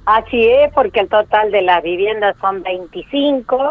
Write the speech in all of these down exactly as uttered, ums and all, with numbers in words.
Así es, porque el total de las viviendas son veinticinco.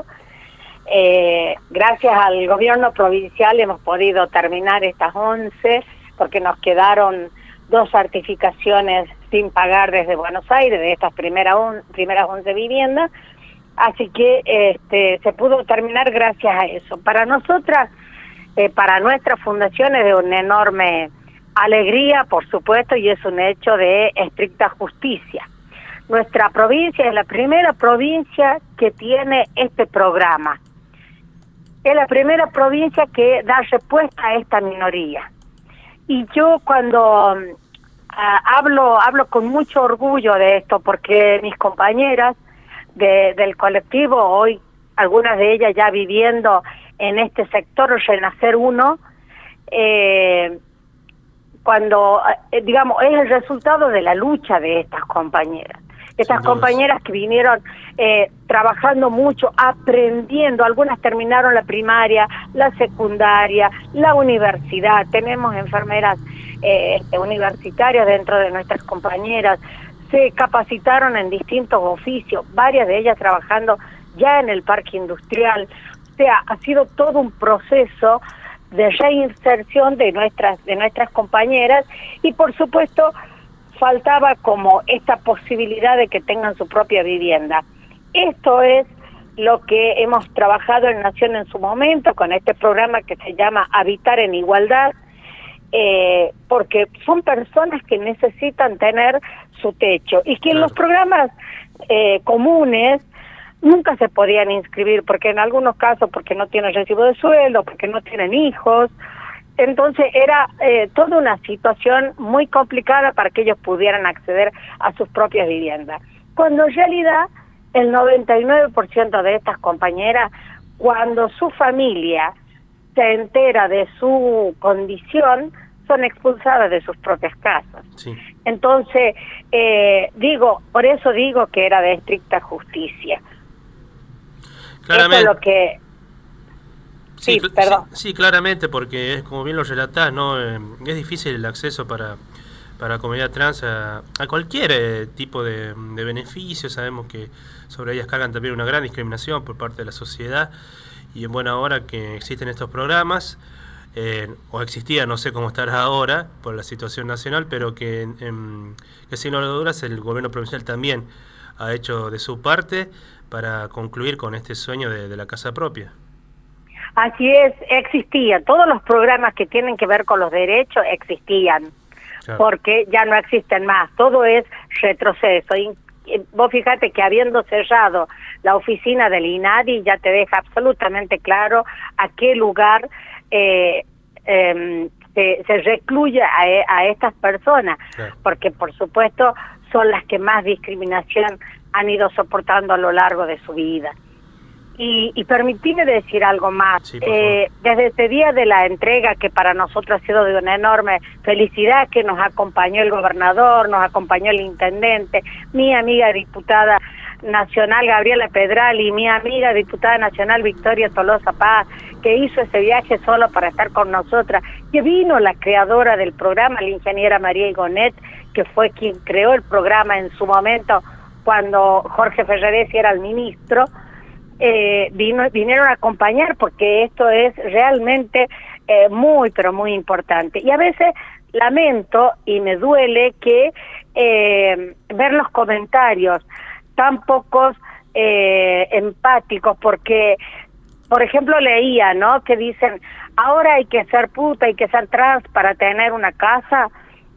Eh, gracias al gobierno provincial hemos podido terminar estas once, porque nos quedaron dos certificaciones sin pagar desde Buenos Aires, de estas primeras on, primeras once viviendas, así que este, se pudo terminar gracias a eso. Para nosotras, eh, para nuestra fundación es de una enorme alegría, por supuesto, y es un hecho de estricta justicia. Nuestra provincia es la primera provincia que tiene este programa. Es la primera provincia que da respuesta a esta minoría. Y yo cuando uh, hablo hablo con mucho orgullo de esto, porque mis compañeras de, del colectivo, hoy algunas de ellas ya viviendo en este sector Renacer uno, eh, cuando, eh, digamos, es el resultado de la lucha de estas compañeras. Estas compañeras que vinieron eh, trabajando mucho, aprendiendo, algunas terminaron la primaria, la secundaria, la universidad, tenemos enfermeras eh, universitarias dentro de nuestras compañeras, se capacitaron en distintos oficios, varias de ellas trabajando ya en el parque industrial. O sea, ha sido todo un proceso de reinserción de nuestras, de nuestras compañeras, y por supuesto faltaba como esta posibilidad de que tengan su propia vivienda. Esto es lo que hemos trabajado en Nación en su momento, con este programa que se llama Habitar en Igualdad, eh, porque son personas que necesitan tener su techo, y que en los programas eh, comunes nunca se podían inscribir, porque en algunos casos porque no tienen recibo de sueldo, porque no tienen hijos. Entonces era eh, toda una situación muy complicada para que ellos pudieran acceder a sus propias viviendas. Cuando en realidad el noventa y nueve por ciento de estas compañeras, cuando su familia se entera de su condición, son expulsadas de sus propias casas. Sí. Entonces, eh, digo, por eso digo que era de estricta justicia. Claramente. Eso es lo que... Sí, sí, perdón. Sí, sí, claramente, porque es como bien lo relatás, ¿no? Eh, es difícil el acceso para, para la comunidad trans a, a cualquier eh, tipo de, de beneficio. Sabemos que sobre ellas cargan también una gran discriminación por parte de la sociedad, y en buena hora que existen estos programas, eh, o existía, no sé cómo estará ahora por la situación nacional, pero que, en, que sin dudas el gobierno provincial también ha hecho de su parte para concluir con este sueño de, de la casa propia. Así es, existían, todos los programas que tienen que ver con los derechos existían, claro, porque ya no existen más, todo es retroceso. Y, y vos fíjate que habiendo cerrado la oficina del INADI ya te deja absolutamente claro a qué lugar eh, eh, se, se recluye a, a estas personas, claro, porque por supuesto son las que más discriminación han ido soportando a lo largo de su vida. Y, y permitime decir algo más. Sí, eh, desde este día de la entrega, que para nosotros ha sido de una enorme felicidad, que nos acompañó el gobernador, nos acompañó el intendente, mi amiga diputada nacional Gabriela Pedral y mi amiga diputada nacional Victoria Tolosa Paz, que hizo ese viaje solo para estar con nosotras, que vino la creadora del programa, la ingeniera María Igonet, que fue quien creó el programa en su momento cuando Jorge Ferraresi era el ministro. Eh, vino, vinieron a acompañar, porque esto es realmente eh, muy, pero muy importante. Y a veces lamento y me duele que eh, ver los comentarios tan pocos eh, empáticos, porque, por ejemplo, leía, ¿no?, que dicen, ahora hay que ser puta, hay que ser trans para tener una casa.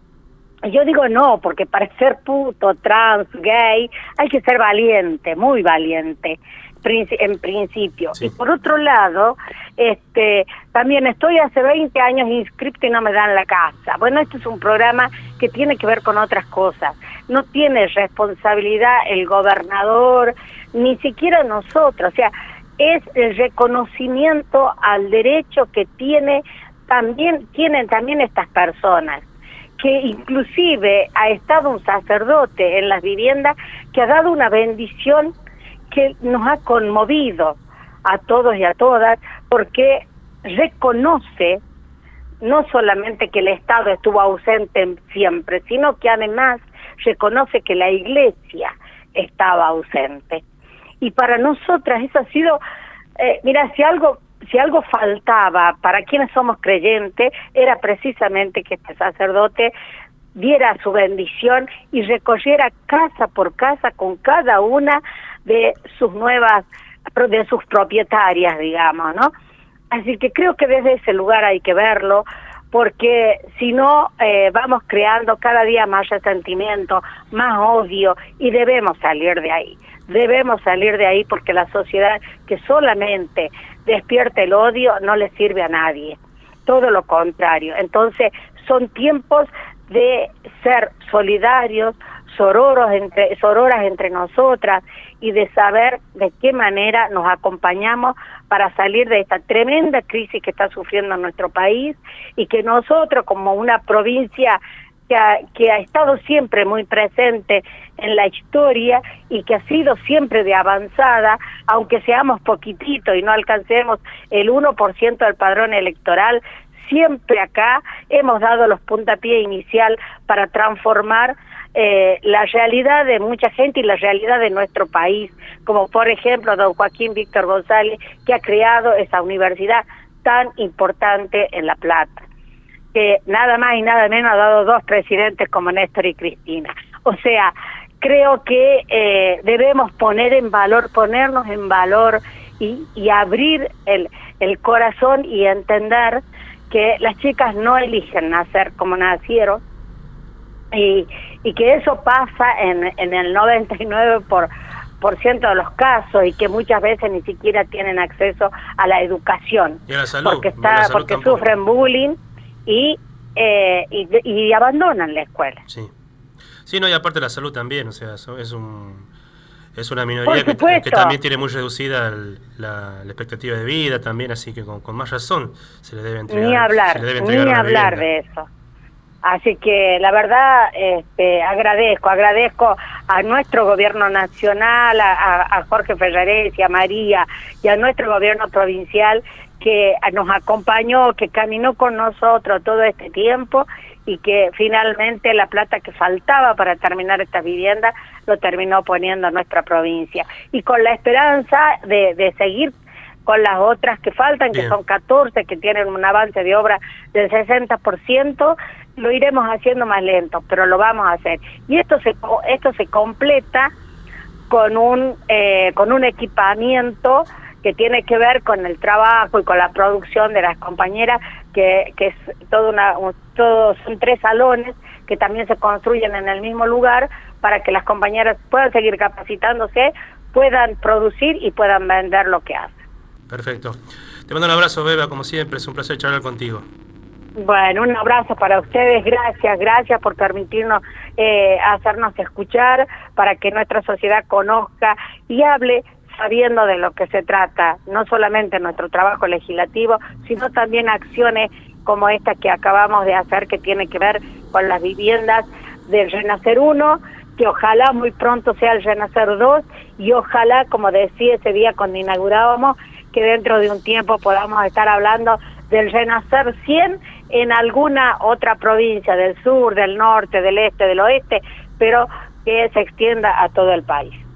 Yo digo no, porque para ser puto, trans, gay, hay que ser valiente, muy valiente, en principio. Sí. Y por otro lado, este, también estoy hace veinte años inscripta y no me dan la casa. Bueno, esto es un programa que tiene que ver con otras cosas. No tiene responsabilidad el gobernador, ni siquiera nosotros. O sea, es el reconocimiento al derecho que tiene también tienen también estas personas, que inclusive ha estado un sacerdote en las viviendas que ha dado una bendición que nos ha conmovido a todos y a todas, porque reconoce no solamente que el Estado estuvo ausente siempre, sino que además reconoce que la Iglesia, estaba ausente. Y para nosotras eso ha sido, eh, mira, si algo, si algo faltaba para quienes somos creyentes, era precisamente que este sacerdote diera su bendición y recorriera casa por casa con cada una de sus nuevas, de sus propietarias, digamos, ¿no? Así que creo que desde ese lugar hay que verlo, porque si no eh, vamos creando cada día más resentimiento, más odio, y debemos salir de ahí. Debemos salir de ahí porque la sociedad que solamente despierta el odio no le sirve a nadie. Todo lo contrario. Entonces son tiempos de ser solidarios, sororos entre, sororas entre nosotras, y de saber de qué manera nos acompañamos para salir de esta tremenda crisis que está sufriendo nuestro país, y que nosotros, como una provincia que ha, que ha estado siempre muy presente en la historia y que ha sido siempre de avanzada, aunque seamos poquititos y no alcancemos el uno por ciento del padrón electoral, siempre acá hemos dado los puntapiés inicial para transformar eh, la realidad de mucha gente y la realidad de nuestro país, como por ejemplo don Joaquín Víctor González, que ha creado esa universidad tan importante en La Plata, que nada más y nada menos ha dado dos presidentes como Néstor y Cristina. O sea, creo que eh, debemos poner en valor, ponernos en valor y, y abrir el, el corazón y entender que las chicas no eligen nacer como nacieron, y, y que eso pasa en, en el noventa y nueve por ciento de los casos, y que muchas veces ni siquiera tienen acceso a la educación, y a la salud, porque está la salud porque tampoco. sufren bullying y, eh, y y abandonan la escuela. Sí, sí, no, y aparte la salud también, o sea, eso es un es una minoría que, que también tiene muy reducida el, la, la expectativa de vida también, así que con, con más razón se le debe entregar. Ni hablar, se le debe entregar ni una hablar vivienda. de eso. Así que la verdad, este, agradezco, agradezco a nuestro gobierno nacional, a, a Jorge Ferrares y a María, y a nuestro gobierno provincial, que nos acompañó, que caminó con nosotros todo este tiempo, y que finalmente la plata que faltaba para terminar estas viviendas lo terminó poniendo nuestra provincia. Y con la esperanza de, de seguir con las otras que faltan, Bien. que son catorce, que tienen un avance de obra del sesenta por ciento, lo iremos haciendo más lento, pero lo vamos a hacer. Y esto se esto se completa con un eh, con un equipamiento que tiene que ver con el trabajo y con la producción de las compañeras, que, que es toda una, todo, son tres salones que también se construyen en el mismo lugar para que las compañeras puedan seguir capacitándose, puedan producir y puedan vender lo que hacen. Perfecto. Te mando un abrazo, Beba, como siempre, es un placer charlar contigo. Bueno, un abrazo para ustedes, gracias, gracias por permitirnos eh, hacernos escuchar, para que nuestra sociedad conozca y hable sabiendo de lo que se trata, no solamente nuestro trabajo legislativo, sino también acciones como esta que acabamos de hacer, que tiene que ver con las viviendas del Renacer uno, que ojalá muy pronto sea el Renacer dos, y ojalá, como decía ese día cuando inaugurábamos, que dentro de un tiempo podamos estar hablando del Renacer cien en alguna otra provincia del sur, del norte, del este, del oeste, pero que se extienda a todo el país.